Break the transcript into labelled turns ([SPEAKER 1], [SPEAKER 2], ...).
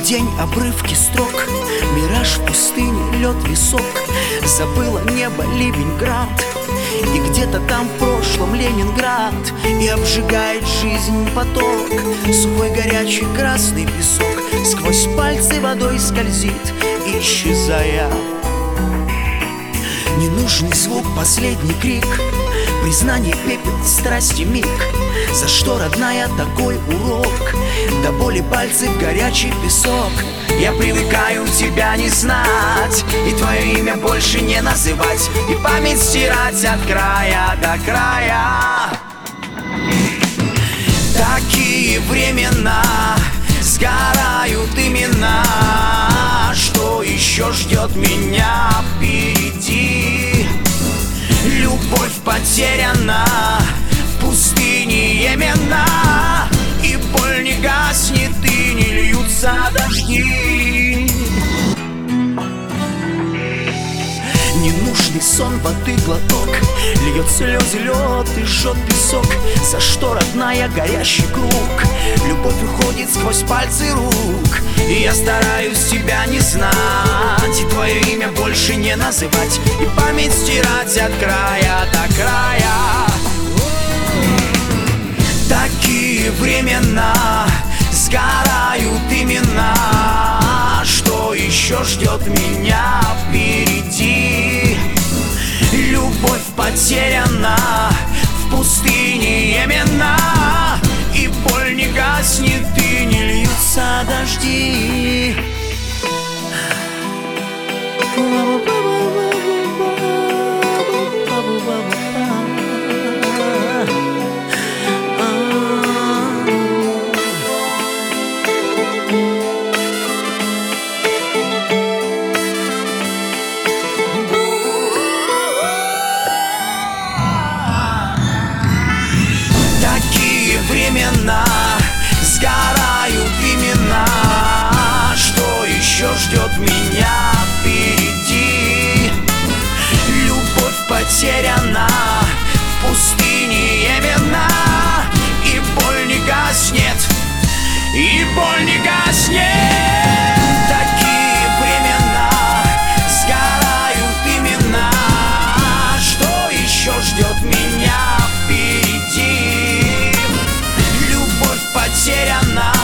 [SPEAKER 1] день обрывки строк, мираж в пустыне, лед, висок. Забыла небо, ливень, град, и где-то там в прошлом Ленинград. И обжигает жизнь поток, сухой горячий красный песок сквозь пальцы водой скользит, исчезая. Ненужный звук, последний крик, признание, пепел, страсти, миг. За что, родная, такой урок? До боли пальцы в горячий песок. Я привыкаю тебя не знать, и твое имя больше не называть, и память стирать от края до края. Такие времена, сгорают имена. Что еще ждет меня впереди? Любовь потеряна в пустыне Йемена, и боль не гаснет, и не льются дожди. Ненужный сон, воды глоток, льет слезы лед и жжет песок. За что, родная, горящий круг? Любовь уходит сквозь пальцы рук, и я стараюсь тебя не знать, и твое имя больше не называть, и память стирать от края до края. Такие времена, сгорают имена. Что еще ждет меня впереди? Любовь потеряна в пустыне Йемена, и боль не гаснет, и не льются дожди. Времена, сгорают имена. Что еще ждет меня впереди? Любовь потеряна в пустыне Йемена, и боль не гаснет, и боль не гаснет. Такие времена, сгорают имена. Что еще ждет меня впереди? Потеряна